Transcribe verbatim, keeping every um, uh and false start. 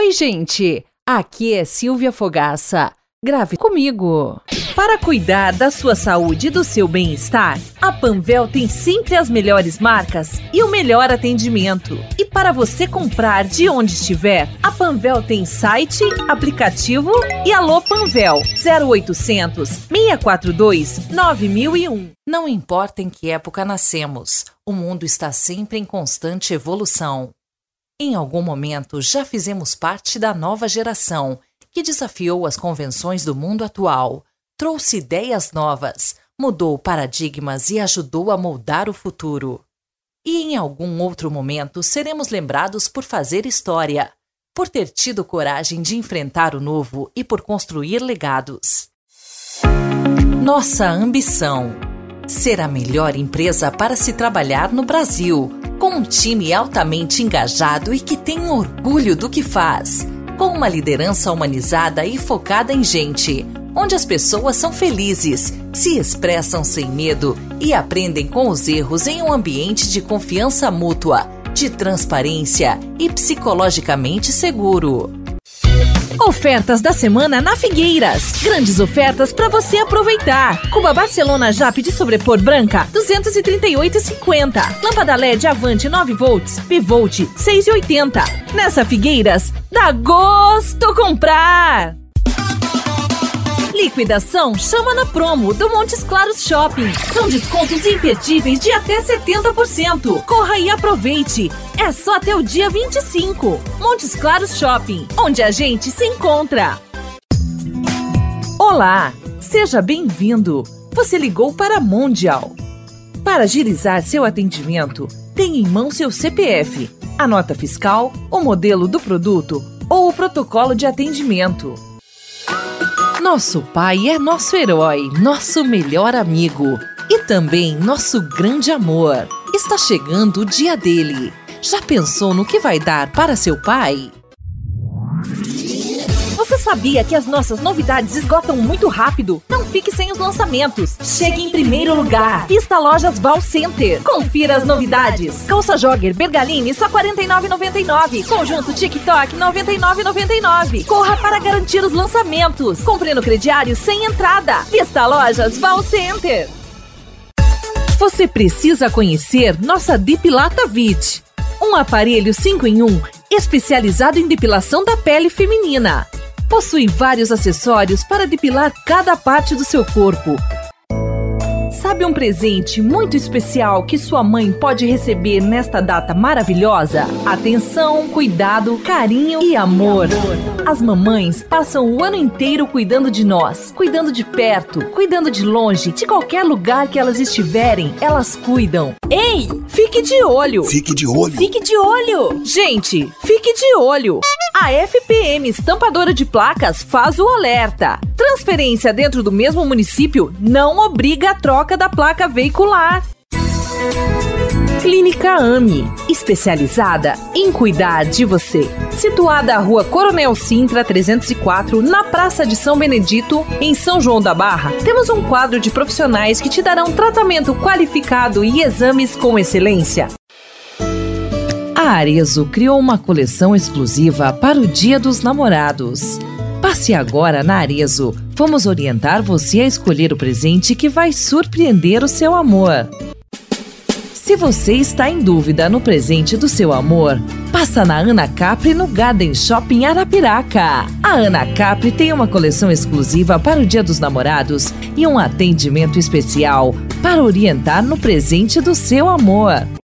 Oi, gente! Aqui é Silvia Fogaça. Grave comigo! Para cuidar da sua saúde e do seu bem-estar, a Panvel tem sempre as melhores marcas e o melhor atendimento. E para você comprar de onde estiver, a Panvel tem site, aplicativo e Alô Panvel zero oitocentos, seis quatro dois, nove mil e um. Não importa em que época nascemos, o mundo está sempre em constante evolução. Em algum momento já fizemos parte da nova geração, que desafiou as convenções do mundo atual, trouxe ideias novas, mudou paradigmas e ajudou a moldar o futuro. E em algum outro momento seremos lembrados por fazer história, por ter tido coragem de enfrentar o novo e por construir legados. Nossa ambição: ser a melhor empresa para se trabalhar no Brasil, com um time altamente engajado e que tem orgulho do que faz. Com uma liderança humanizada e focada em gente, onde as pessoas são felizes, se expressam sem medo e aprendem com os erros em um ambiente de confiança mútua, de transparência e psicologicamente seguro. Ofertas da semana na Figueiras. Grandes ofertas para você aproveitar. Cuba Barcelona Jap de sobrepor branca, duzentos e trinta e oito reais e cinquenta centavos. Lâmpada L E D Avante nove volts, Bivolt, seis reais e oitenta centavos. Nessa Figueiras, dá gosto comprar! Liquidação Chama na Promo do Montes Claros Shopping. São descontos imperdíveis de até setenta por cento. Corra e aproveite. É só até o dia vinte e cinco. Montes Claros Shopping, onde a gente se encontra. Olá, seja bem-vindo. Você ligou para a Mondial. Para agilizar seu atendimento, tenha em mão seu C P F, a nota fiscal, o modelo do produto ou o protocolo de atendimento. Nosso pai é nosso herói, nosso melhor amigo e também nosso grande amor. Está chegando o dia dele. Já pensou no que vai dar para seu pai? Você sabia que as nossas novidades esgotam muito rápido? Não fique sem os lançamentos. Chegue em primeiro lugar. Vista Lojas Val Center. Confira as novidades. Calça jogger Bergaline só quarenta e nove reais e noventa e nove centavos. Conjunto TikTok noventa e nove reais e noventa e nove centavos. Corra para garantir os lançamentos. Compre no crediário sem entrada. Vista Lojas Val Center. Você precisa conhecer nossa Depilata Vit. Um aparelho cinco em um especializado em depilação da pele feminina. Possui vários acessórios para depilar cada parte do seu corpo. Sabe um presente muito especial que sua mãe pode receber nesta data maravilhosa? Atenção, cuidado, carinho e amor. As mamães passam o ano inteiro cuidando de nós, cuidando de perto, cuidando de longe, de qualquer lugar que elas estiverem, elas cuidam. Ei, fique de olho! Fique de olho! Fique de olho! Gente, fique de olho! A F P M Estampadora de Placas faz o alerta. Transferência dentro do mesmo município não obriga a troca da placa veicular. Clínica AMI, especializada em cuidar de você. Situada à Rua Coronel Sintra trezentos e quatro, na Praça de São Benedito, em São João da Barra, temos um quadro de profissionais que te darão tratamento qualificado e exames com excelência. A Arezzo criou uma coleção exclusiva para o Dia dos Namorados. Passe agora na Arezzo. Vamos orientar você a escolher o presente que vai surpreender o seu amor. Se você está em dúvida no presente do seu amor, passa na Ana Capri no Garden Shopping Arapiraca. A Ana Capri tem uma coleção exclusiva para o Dia dos Namorados e um atendimento especial para orientar no presente do seu amor.